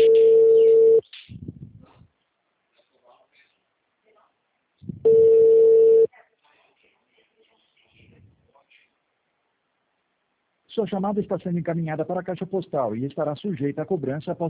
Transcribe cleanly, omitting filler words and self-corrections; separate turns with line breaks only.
Sua chamada está sendo encaminhada para a caixa postal e estará sujeita a cobrança após